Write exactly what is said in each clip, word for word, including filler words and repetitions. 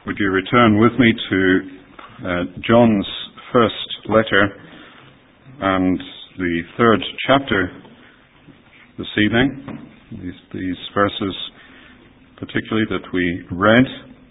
Would you return with me to uh, John's first letter and the third chapter this evening, these, these verses particularly that we read.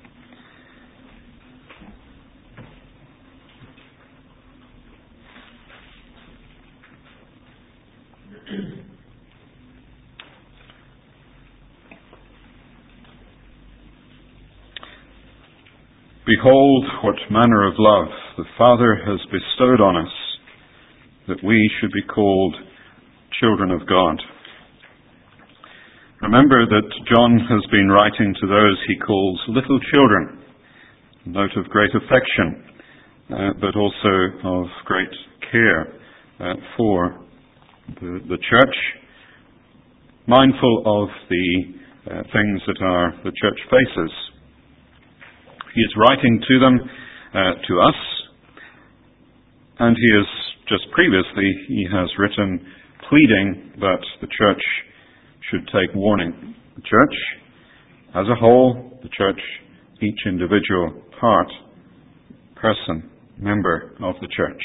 Behold, what manner of love the Father has bestowed on us, that we should be called children of God. Remember that John has been writing to those he calls little children, a note of great affection, uh, but also of great care uh, for the, the church, mindful of the uh, things that are the church faces. He is writing to them, uh, to us, and he has, just previously, he has written pleading that the church should take warning. The church as a whole, the church, each individual part, person, member of the church.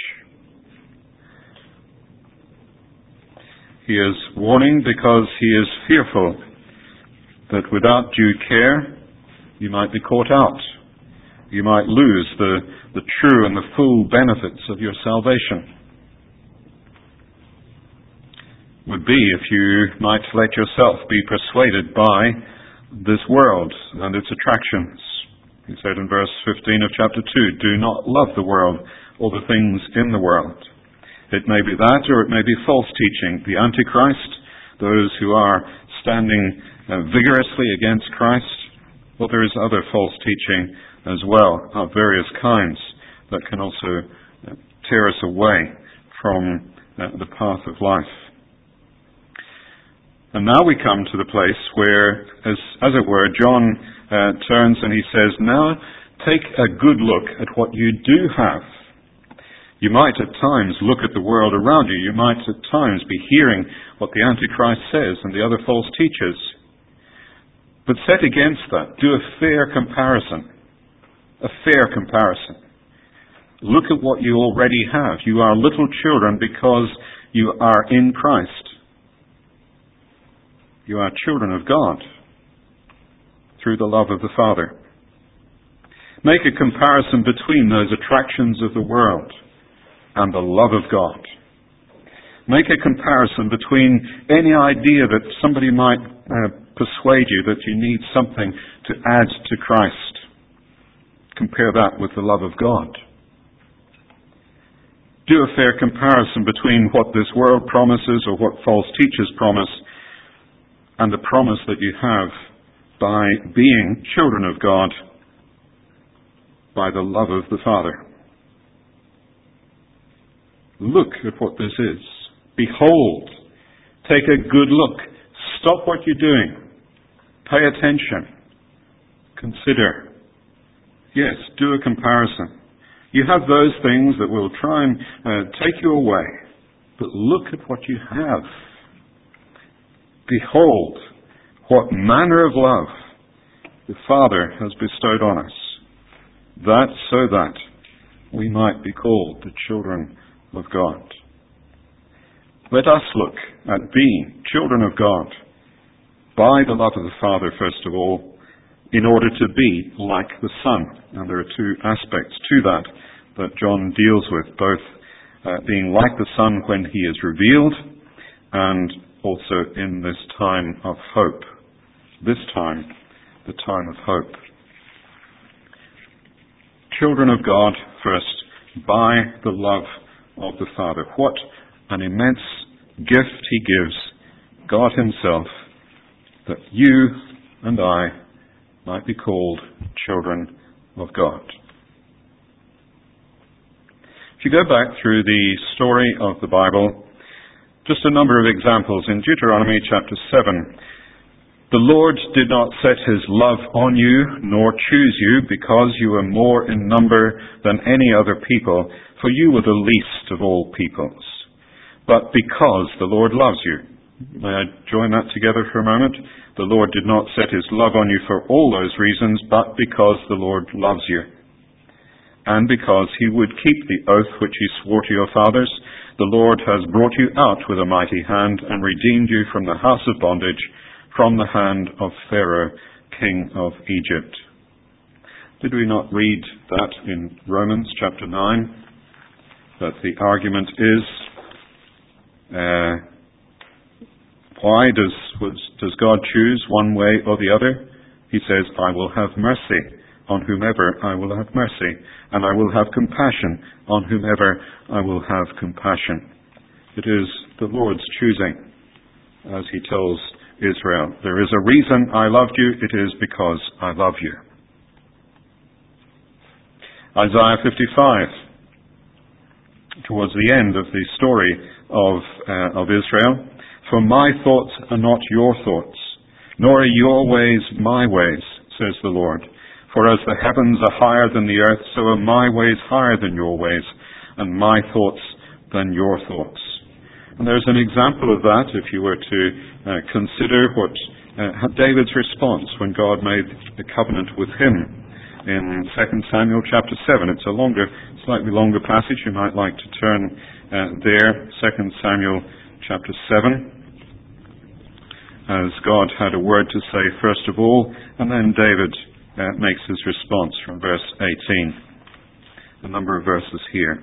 He is warning because he is fearful that without due care, you might be caught out. You might lose the, the true and the full benefits of your salvation. Would be if you might let yourself be persuaded by this world and its attractions. He said in verse fifteen of chapter two, do not love the world or the things in the world. It may be that, or it may be false teaching. The Antichrist, those who are standing uh, vigorously against Christ. Well, there is other false teaching as well, of various kinds, that can also uh, tear us away from uh, the path of life. And now we come to the place where, as, as it were, John uh, turns and he says, now take a good look at what you do have. You might at times look at the world around you. You might at times be hearing what the Antichrist says and the other false teachers. But set against that, do a fair comparison. A fair comparison. Look at what you already have. You are little children because you are in Christ. You are children of God through the love of the Father. Make a comparison between those attractions of the world and the love of God. Make a comparison between any idea that somebody might uh, persuade you that you need something to add to Christ. Compare that with the love of God. Do a fair comparison between what this world promises or what false teachers promise and the promise that you have by being children of God by the love of the Father. Look at what this is. Behold. Take a good look. Stop what you're doing. Pay attention. Consider. Yes, do a comparison. You have those things that will try and uh, take you away. But look at what you have. Behold, what manner of love the Father has bestowed on us. That so that we might be called the children of God. Let us look at being children of God by the love of the Father, first of all, in order to be like the Son. And there are two aspects to that that John deals with, both uh, being like the Son when he is revealed and also in this time of hope. This time, the time of hope. Children of God first, by the love of the Father. What an immense gift he gives, God himself, that you and I might be called children of God. If you go back through the story of the Bible, just a number of examples. In Deuteronomy chapter seven, the Lord did not set his love on you, nor choose you, because you were more in number than any other people, for you were the least of all peoples, but because the Lord loves you, May I join that together for a moment? The Lord did not set his love on you for all those reasons, but because the Lord loves you. And because he would keep the oath which he swore to your fathers, the Lord has brought you out with a mighty hand and redeemed you from the house of bondage, from the hand of Pharaoh, king of Egypt. Did we not read that in Romans chapter nine? That the argument is, uh, why does, does God choose one way or the other? He says, I will have mercy on whomever I will have mercy, and I will have compassion on whomever I will have compassion. It is the Lord's choosing, as he tells Israel. There is a reason I loved you, it is because I love you. Isaiah fifty-five, towards the end of the story of, uh, of Israel, for my thoughts are not your thoughts, nor are your ways my ways, says the Lord. For as the heavens are higher than the earth, so are my ways higher than your ways, and my thoughts than your thoughts. And there's an example of that if you were to uh, consider what uh, David's response when God made the covenant with him in Second Samuel chapter seven. It's a longer, slightly longer passage. You might like to turn uh, there, Second Samuel chapter seven, as God had a word to say first of all, and then David Uh, makes his response from verse eighteen. A number of verses here.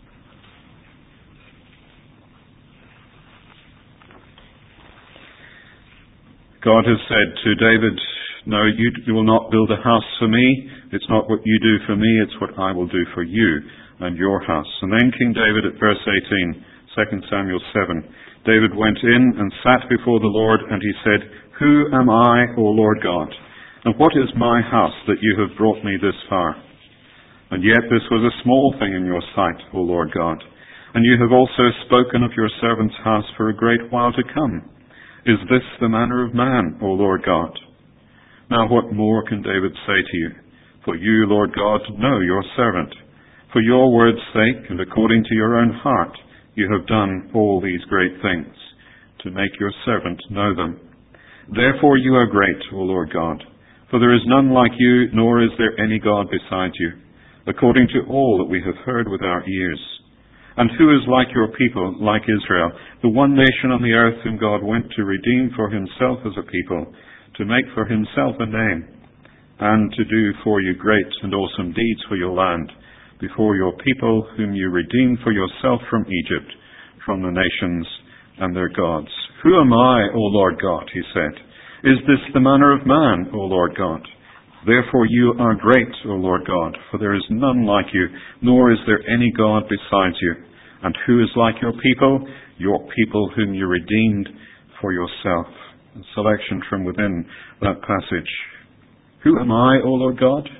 God has said to David, no, you, you will not build a house for me. It's not what you do for me, it's what I will do for you and your house. And then King David at verse eighteen, Second Samuel seven, David went in and sat before the Lord, and he said, who am I, O Lord God? And what is my house that you have brought me this far? And yet this was a small thing in your sight, O Lord God. And you have also spoken of your servant's house for a great while to come. Is this the manner of man, O Lord God? Now what more can David say to you? For you, Lord God, know your servant. For your word's sake, and according to your own heart, you have done all these great things, to make your servant know them. Therefore you are great, O Lord God. For there is none like you, nor is there any God beside you, according to all that we have heard with our ears. And who is like your people, like Israel, the one nation on the earth whom God went to redeem for himself as a people, to make for himself a name, and to do for you great and awesome deeds for your land, before your people whom you redeemed for yourself from Egypt, from the nations and their gods. Who am I, O Lord God, he said. Is this the manner of man, O Lord God? Therefore you are great, O Lord God, for there is none like you, nor is there any God besides you. And who is like your people? Your people whom you redeemed for yourself. A selection from within that passage. Who am I, O Lord God?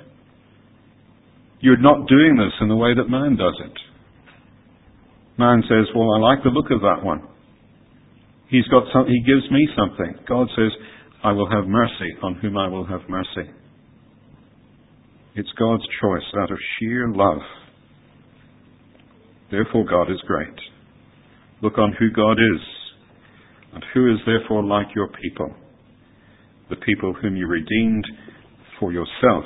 You're not doing this in the way that man does it. Man says, well, I like the look of that one. He's got some, he gives me something. God says, I will have mercy on whom I will have mercy. It's God's choice out of sheer love. Therefore God is great. Look on who God is, and who is therefore like your people, the people whom you redeemed for yourself.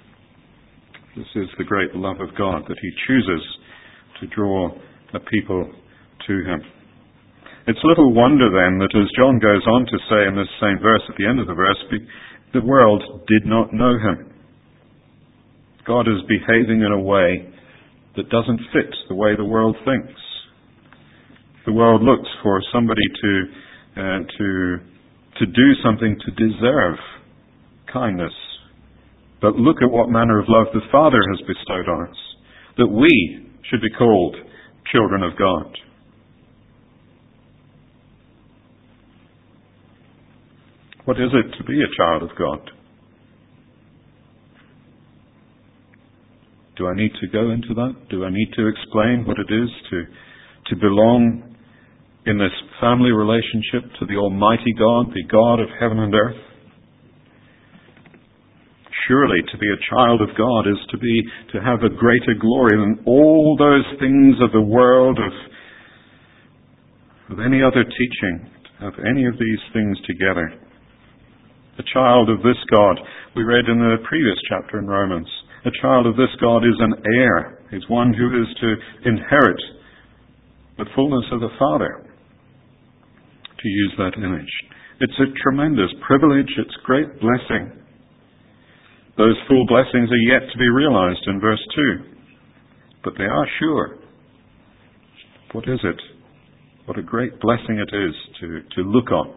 This is the great love of God, that he chooses to draw a people to him. It's little wonder then that as John goes on to say in this same verse, at the end of the verse, the world did not know him. God is behaving in a way that doesn't fit the way the world thinks. The world looks for somebody to uh, to to do something to deserve kindness. But look at what manner of love the Father has bestowed on us, that we should be called children of God. What is it to be a child of God? Do I need to go into that? Do I need to explain what it is to, to belong in this family relationship to the Almighty God, the God of heaven and earth? Surely to be a child of God is to be, to have a greater glory than all those things of the world, of, of any other teaching. have any of these things together. A child of this God, we read in the previous chapter in Romans, a child of this God is an heir, is one who is to inherit the fullness of the Father, to use that image. It's a tremendous privilege, it's great blessing. Those full blessings are yet to be realized in verse two, but they are sure. What is it? What a great blessing it is to, to look on.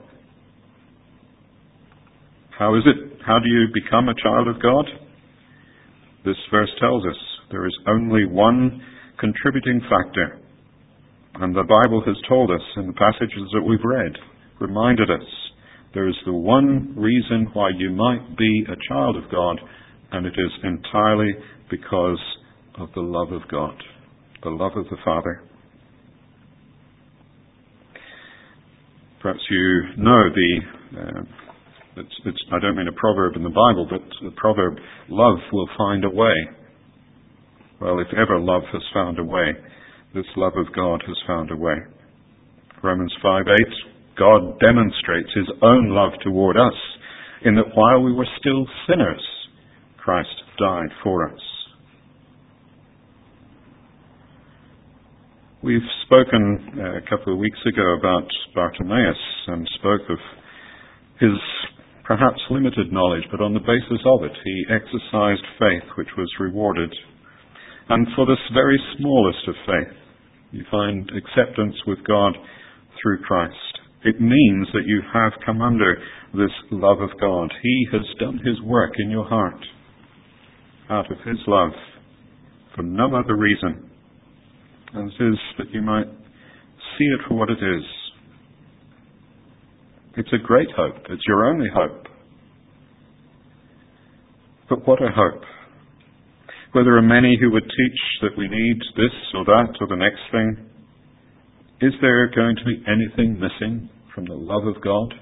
How is it? How do you become a child of God? This verse tells us there is only one contributing factor. And the Bible has told us in the passages that we've read, reminded us, there is the one reason why you might be a child of God, and it is entirely because of the love of God, the love of the Father. Perhaps you know the, uh, it's, it's, I don't mean a proverb in the Bible, but the proverb, love will find a way. Well, if ever love has found a way, this love of God has found a way. Romans five eight, God demonstrates his own love toward us in that while we were still sinners, Christ died for us. We've spoken uh, a couple of weeks ago about Bartimaeus and spoke of his perhaps limited knowledge, but on the basis of it, he exercised faith which was rewarded. And for this very smallest of faith, you find acceptance with God through Christ. It means that you have come under this love of God. He has done his work in your heart out of his love for no other reason. And it is that you might see it for what it is. It's a great hope. It's your only hope. But what a hope. Where there are many who would teach that we need this or that or the next thing, is there going to be anything missing from the love of God,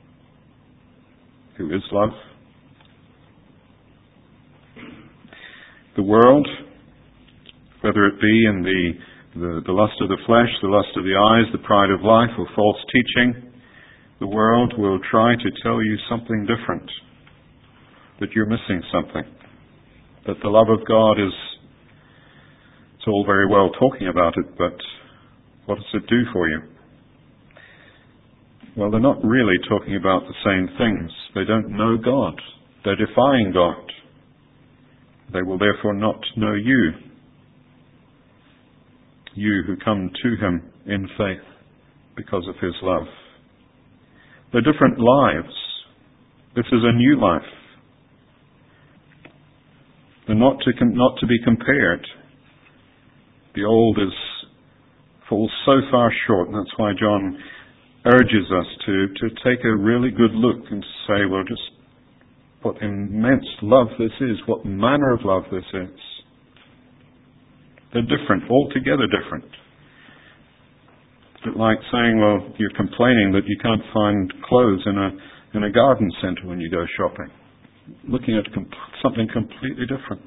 who is love? The world, whether it be in the, the, the lust of the flesh, the lust of the eyes, the pride of life, or false teaching, the world will try to tell you something different, that you're missing something. That the love of God is, it's all very well talking about it, but what does it do for you? Well, they're not really talking about the same things. They don't know God. They're defying God. They will therefore not know you. You who come to him in faith because of his love. They're different lives. This is a new life. They're not to, not to be compared. The old is falls so far short, and that's why John urges us to, to take a really good look and say, well, just what immense love this is, what manner of love this is. They're different, altogether different. It's a bit like saying, well, you're complaining that you can't find clothes in a in a garden centre when you go shopping. Looking at comp- something completely different.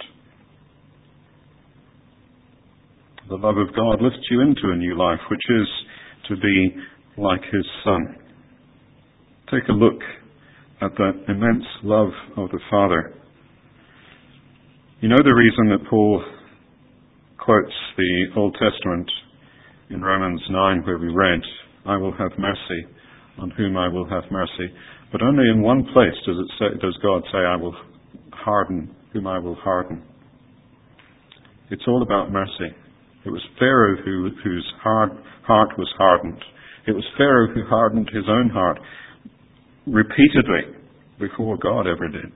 The love of God lifts you into a new life, which is to be like his Son. Take a look at that immense love of the Father. You know the reason that Paul quotes the Old Testament in Romans nine, where we read, I will have mercy on whom I will have mercy. But only in one place does it say, does God say, I will harden whom I will harden. It's all about mercy. It was Pharaoh who, whose hard, heart was hardened. It was Pharaoh who hardened his own heart repeatedly before God ever did.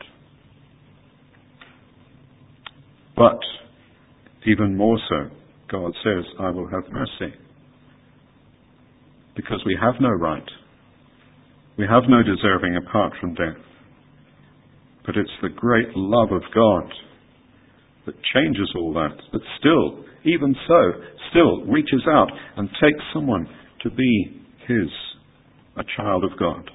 But even more so, God says, I will have mercy. Because we have no right. We have no deserving apart from death. But it's the great love of God that changes all that, that still, even so, still reaches out and takes someone to be his, a child of God.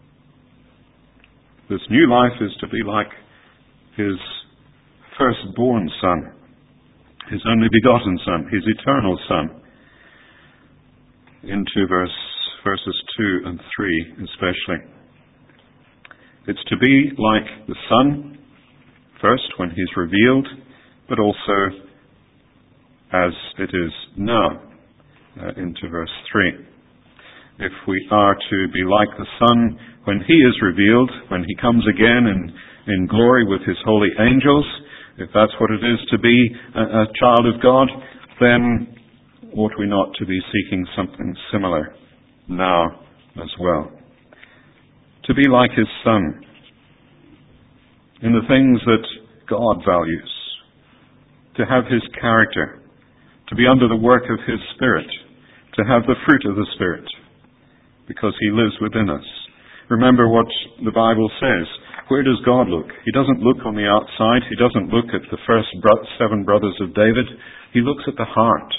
This new life is to be like his firstborn Son, his only begotten Son, his eternal Son. Into verse, verses two and three especially. It's to be like the Son, first when he's revealed, but also as it is now, uh, into verse three. If we are to be like the Son when he is revealed, when he comes again in, in glory with his holy angels, if that's what it is to be a, a child of God, then ought we not to be seeking something similar now as well? To be like his Son in the things that God values, to have his character, to be under the work of his Spirit, to have the fruit of the Spirit, because he lives within us. Remember what the Bible says. Where does God look? He doesn't look on the outside. He doesn't look at the first bro- seven brothers of David. He looks at the heart.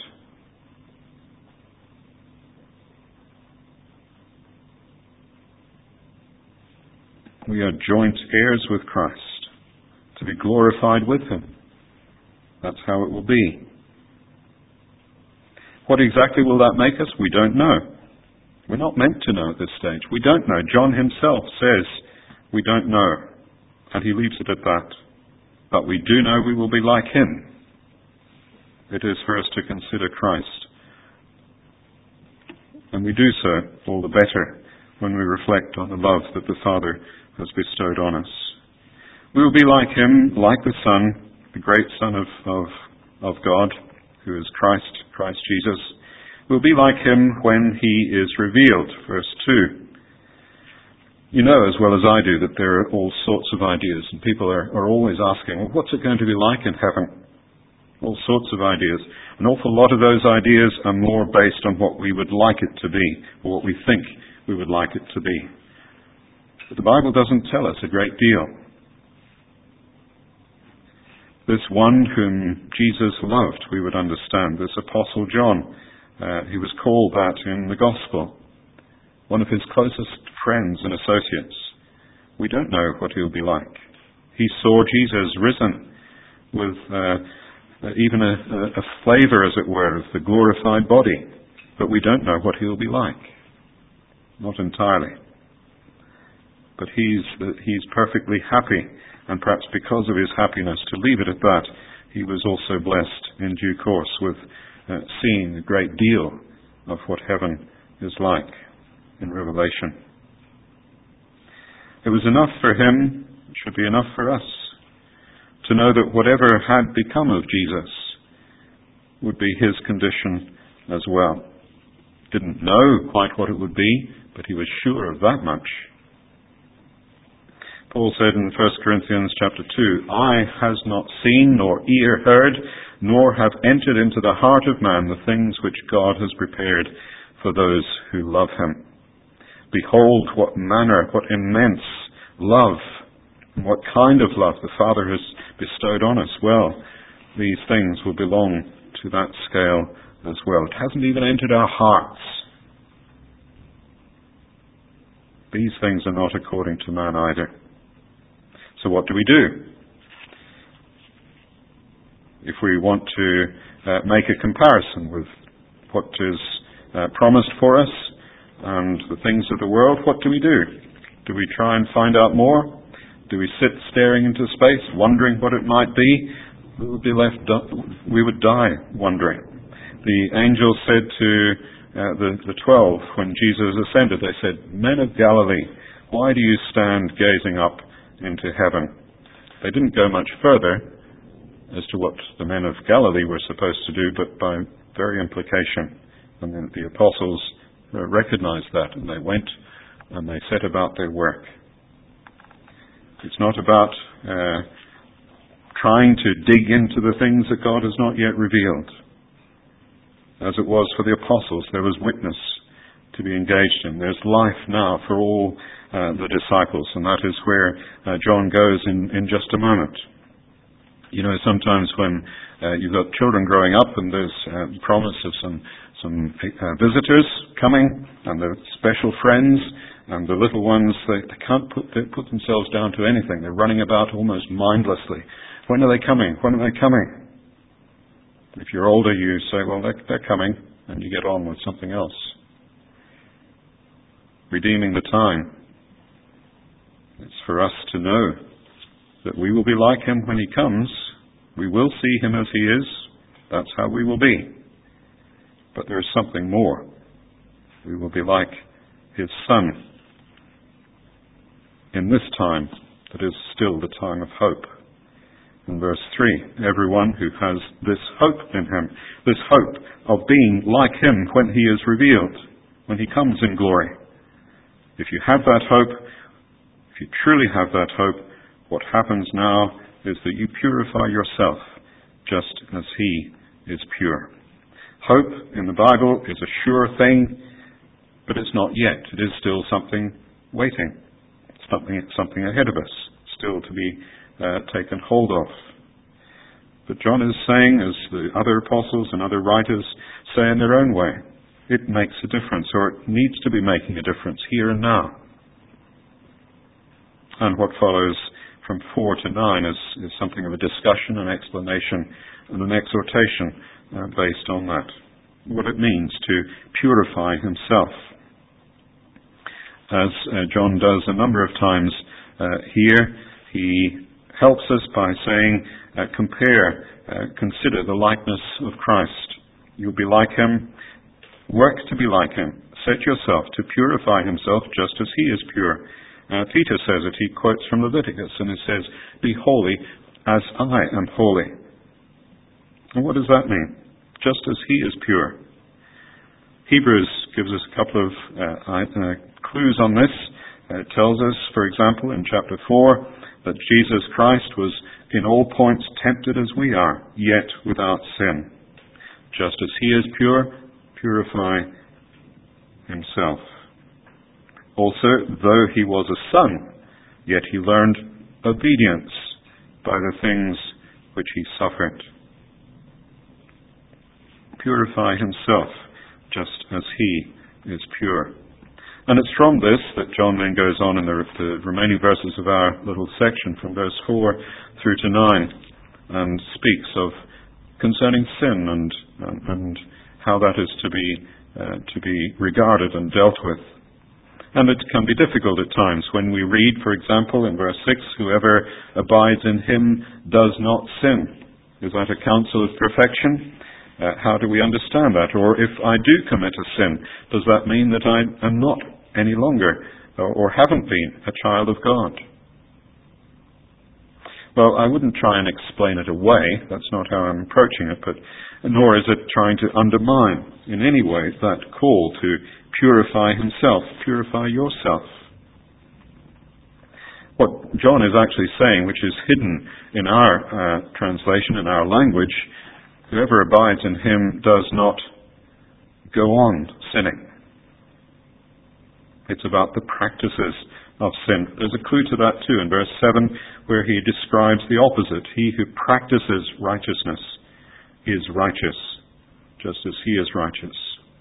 We are joint heirs with Christ, to be glorified with him. That's how it will be. What exactly will that make us? We don't know. We're not meant to know at this stage. We don't know. John himself says we don't know, and he leaves it at that. But we do know we will be like him. It is for us to consider Christ. And we do so all the better when we reflect on the love that the Father has bestowed on us. We will be like him, like the Son, the great Son of, of, of God, who is Christ, Christ Jesus. We'll be like him when he is revealed. Verse two. You know as well as I do that there are all sorts of ideas, and people are, are always asking, well, what's it going to be like in heaven? All sorts of ideas. An awful lot of those ideas are more based on what we would like it to be, or what we think we would like it to be. But the Bible doesn't tell us a great deal. This one whom Jesus loved, we would understand, this Apostle John, uh, he was called that in the Gospel, one of his closest friends and associates. We don't know what he'll be like. He saw Jesus risen with uh, even a, a flavour, as it were, of the glorified body, but we don't know what he'll be like. Not entirely. But he's he's perfectly happy, and perhaps because of his happiness, to leave it at that, he was also blessed in due course with uh, seeing a great deal of what heaven is like in Revelation. It was enough for him, it should be enough for us, to know that whatever had become of Jesus would be his condition as well. Didn't know quite what it would be, but he was sure of that much. Paul said in First Corinthians chapter two, "Eye has not seen, nor ear heard, nor have entered into the heart of man the things which God has prepared for those who love him." Behold, what manner, what immense love, and what kind of love the Father has bestowed on us. Well, these things will belong to that scale as well. It hasn't even entered our hearts. These things are not according to man either. So what do we do? If we want to uh, make a comparison with what is uh, promised for us and the things of the world, what do we do? Do we try and find out more? Do we sit staring into space, wondering what it might be? We would be left, we would die wondering. The angels said to uh, the, the twelve, when Jesus ascended, they said, "Men of Galilee, why do you stand gazing up into heaven?" They didn't go much further as to what the men of Galilee were supposed to do, but by very implication. And then the apostles uh, recognized that, and they went and they set about their work. It's not about uh, trying to dig into the things that God has not yet revealed. As it was for the apostles, there was witness to be engaged in. There's life now for all uh, the disciples, and that is where uh, John goes in, in just a moment. You know, sometimes when uh, you've got children growing up and there's uh, promise of some some uh, visitors coming and they're special friends, and the little ones, they, they can't put, they put themselves down to anything. They're running about almost mindlessly. When are they coming? When are they coming? If you're older, you say, well, they're, they're coming, and you get on with something else. redeeming the time. It's for us to know that we will be like him when he comes. We will see him as he is. That's how we will be. But there is something more. We will be like his Son in this time that is still the time of hope. In verse three, everyone who has this hope in him, this hope of being like him when he is revealed, when he comes in glory. If you have that hope, if you truly have that hope, what happens now is that you purify yourself just as he is pure. Hope in the Bible is a sure thing, but it's not yet. It is still something waiting. Something, something ahead of us, still to be uh, taken hold of. But John is saying, as the other apostles and other writers say in their own way, it makes a difference, or it needs to be making a difference here and now. And what follows from four to nine is, is something of a discussion, an explanation, and an exhortation uh, based on that. What it means to purify himself. As uh, John does a number of times uh, here, he helps us by saying, uh, compare, uh, consider the likeness of Christ. You'll be like him, work to be like him, set yourself to purify himself just as he is pure. Uh, Peter says it, he quotes from Leviticus, and it says, be holy as I am holy. And what does that mean? Just as he is pure. Hebrews gives us a couple of uh, uh, clues on this. Uh, it tells us, for example, in chapter four, that Jesus Christ was in all points tempted as we are, yet without sin. Just as he is pure, purify himself. Also, though he was a son, yet he learned obedience by the things which he suffered. Purify himself, just as he is pure. And it's from this that John then goes on in the, the remaining verses of our little section, from verse four through to nine, and speaks of concerning sin and and, and how that is to be uh, to be regarded and dealt with. And it can be difficult at times when we read, for example, in verse six, whoever abides in him does not sin. Is that a counsel of perfection? Uh, how do we understand that? Or if I do commit a sin, does that mean that I am not any longer or, or haven't been a child of God? Well, I wouldn't try and explain it away. That's not how I'm approaching it, but nor is it trying to undermine in any way that call to purify himself, purify yourself. What John is actually saying, which is hidden in our uh, translation, in our language, whoever abides in him does not go on sinning. It's about the practices of sin. There's a clue to that too in verse seven, where he describes the opposite. He who practices righteousness is righteous, just as he is righteous.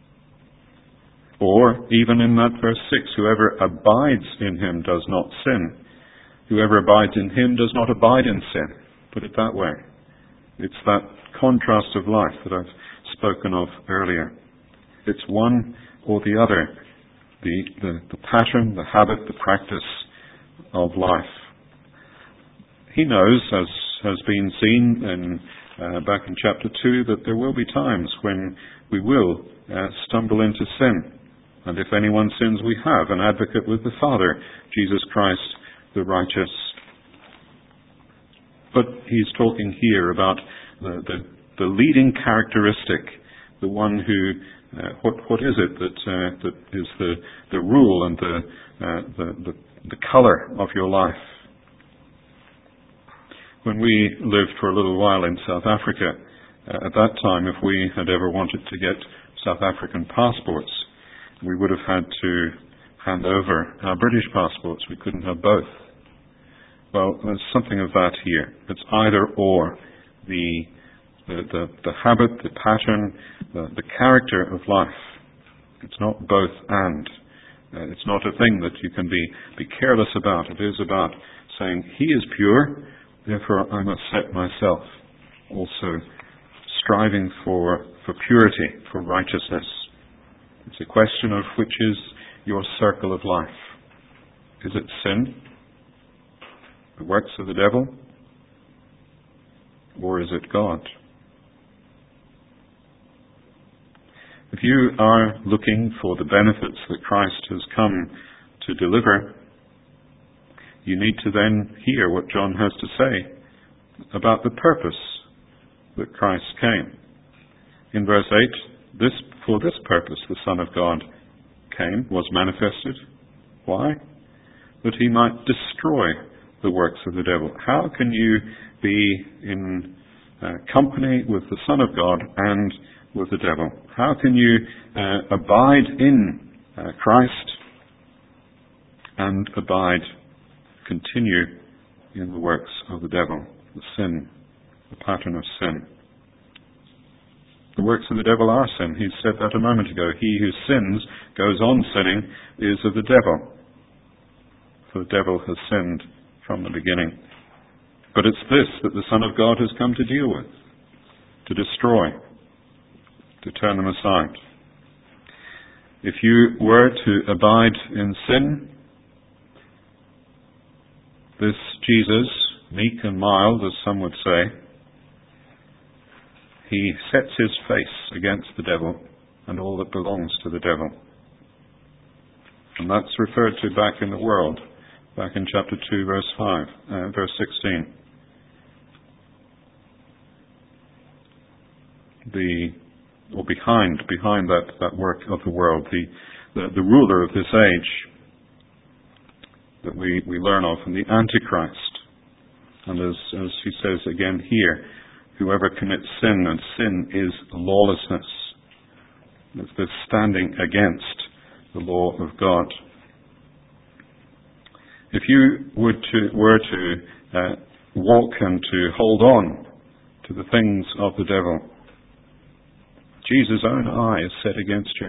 Or, even in that verse six, whoever abides in him does not sin. Whoever abides in him does not abide in sin. Put it that way. It's that contrast of life that I've spoken of earlier. It's one or the other. The, the, the pattern, the habit, the practice of life. He knows, as has been seen in, uh, back in chapter two, that there will be times when we will uh, stumble into sin. And if anyone sins, we have an advocate with the Father, Jesus Christ, the righteous. But he's talking here about the, the, the leading characteristic, the one who Uh, what what is it that uh, that is the the rule and the, uh, the the the colour of your life? When we lived for a little while in South Africa, uh, at that time, if we had ever wanted to get South African passports, we would have had to hand over our British passports. We couldn't have both. Well, there's something of that here. It's either or. The The, the, the habit, the pattern, the, the character of life. It's not both and. Uh, it's not a thing that you can be, be careless about. It is about saying, he is pure, therefore I must set myself. Also striving for, for purity, for righteousness. It's a question of which is your circle of life? Is it sin, the works of the devil, or is it God? If you are looking for the benefits that Christ has come to deliver, you need to then hear what John has to say about the purpose that Christ came. In verse eight, this, for this purpose the Son of God came, was manifested. Why? That he might destroy the works of the devil. How can you be in uh, company with the Son of God and with the devil? How can you uh, abide in uh, Christ and abide, continue in the works of the devil, the sin, the pattern of sin? The works of the devil are sin. He said that a moment ago. He who sins, goes on sinning, is of the devil. For the devil has sinned from the beginning. But it's this that the Son of God has come to deal with, to destroy, to turn them aside. If you were to abide in sin, this Jesus, meek and mild, as some would say, he sets his face against the devil and all that belongs to the devil. And that's referred to back in the world, back in chapter two, verse five, uh, verse sixteen. The or behind behind that, that work of the world, the, the the ruler of this age that we, we learn of, and the Antichrist. And as as he says again here, whoever commits sin, and sin is lawlessness. It's this standing against the law of God. If you would to, were to uh, walk and to hold on to the things of the devil, Jesus' own eye is set against you.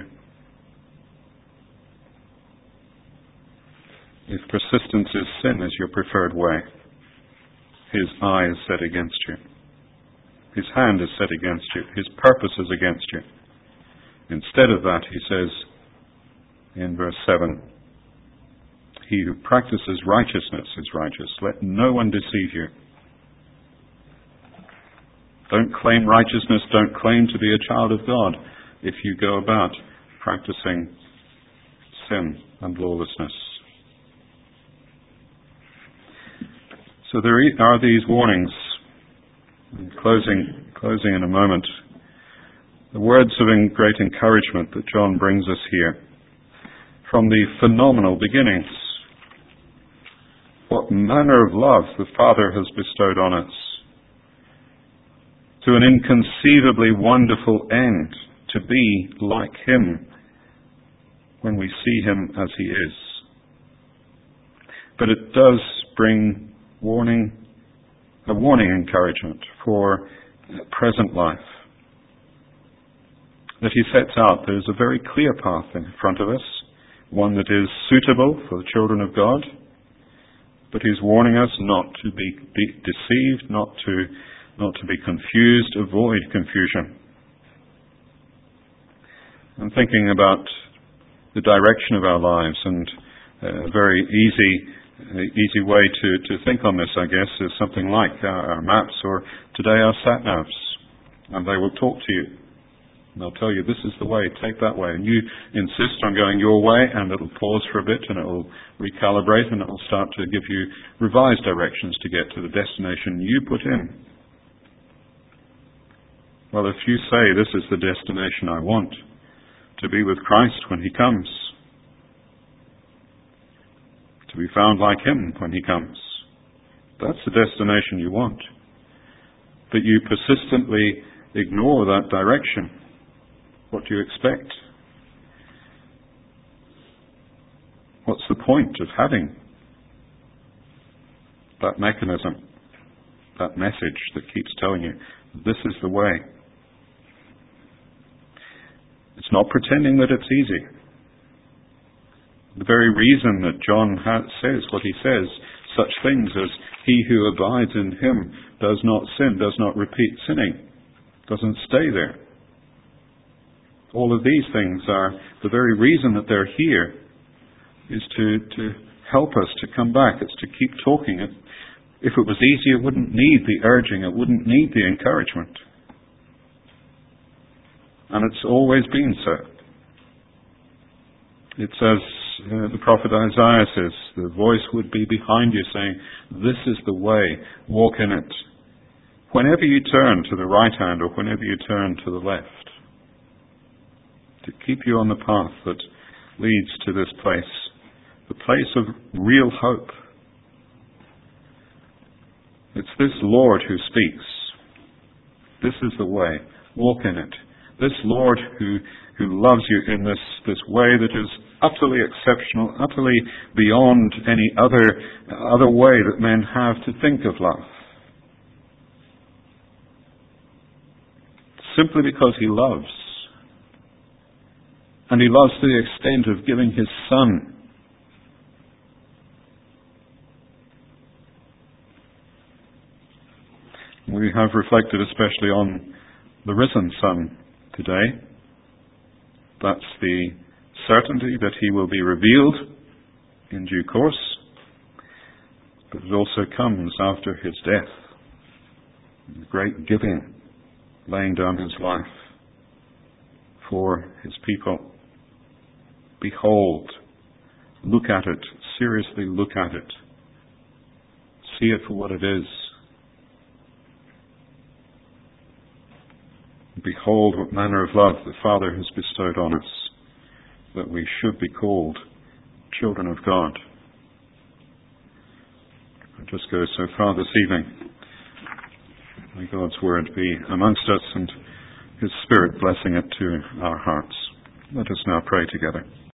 If persistence is sin is your preferred way, his eye is set against you. His hand is set against you. His purpose is against you. Instead of that, he says in verse seven, he who practices righteousness is righteous. Let no one deceive you. Don't claim righteousness. Don't claim to be a child of God if you go about practicing sin and lawlessness. So there are these warnings. In closing, closing in a moment, the words of great encouragement that John brings us here from the phenomenal beginnings. What manner of love the Father has bestowed on us, to an inconceivably wonderful end, to be like him when we see him as he is. But it does bring warning, a warning encouragement for present life. That he sets out, there's a very clear path in front of us, one that is suitable for the children of God, but he's warning us not to be, be deceived, not to not to be confused, avoid confusion. I'm thinking about the direction of our lives, and a very easy easy way to, to think on this, I guess, is something like our, our maps, or today our sat-navs, and they will talk to you. And they'll tell you, this is the way, take that way. And you insist on going your way, and it'll pause for a bit, and it'll recalibrate, and it'll start to give you revised directions to get to the destination you put in. Well, if you say, this is the destination I want, to be with Christ when he comes, to be found like him when he comes, that's the destination you want. But you persistently ignore that direction. What do you expect? What's the point of having that mechanism, that message that keeps telling you, this is the way? It's not pretending that it's easy. The very reason that John ha- says what he says, such things as he who abides in him does not sin, does not repeat sinning, doesn't stay there. All of these things are the very reason that they're here is to, to help us to come back. It's to keep talking. If it was easy, it wouldn't need the urging. It wouldn't need the encouragement. And it's always been so. It says, uh, the prophet Isaiah says, the voice would be behind you saying, this is the way, walk in it. Whenever you turn to the right hand or whenever you turn to the left, to keep you on the path that leads to this place, the place of real hope. It's this Lord who speaks. This is the way. Walk in it. This Lord who, who loves you in this, this way that is utterly exceptional, utterly beyond any other, other way that men have to think of love. Simply because he loves. And he loves to the extent of giving his Son. We have reflected especially on the risen Son today. That's the certainty that he will be revealed in due course, but it also comes after his death. The great giving, laying down his life for his people. Behold, look at it, seriously look at it. See it for what it is. Behold what manner of love the Father has bestowed on us, that we should be called children of God. I'll just go so far this evening. May God's word be amongst us and his Spirit blessing it to our hearts. Let us now pray together.